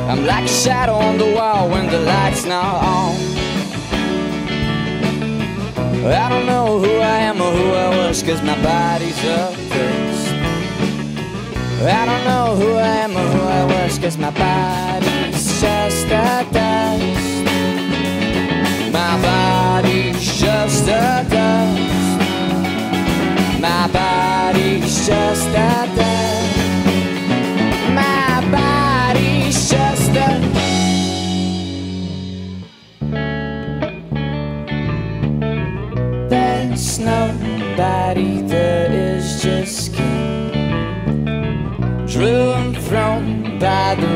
I'm like a shadow on the wall when the light's not on. I don't know who I am or who I was, 'cause my body's a dust. I don't know who I am or who I was, 'cause my body's just a dust. My body's just a dust. My body's just a dust. My body's just a There's nobody, there is just skin, driven from by the